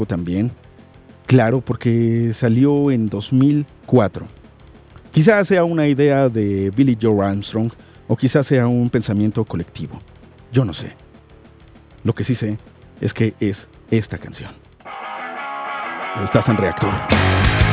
también. Claro, porque salió en 2004. Quizás sea una idea de Billy Joe Armstrong o quizás sea un pensamiento colectivo. Yo no sé. Lo que sí sé es que es esta canción. Estás en Reactor.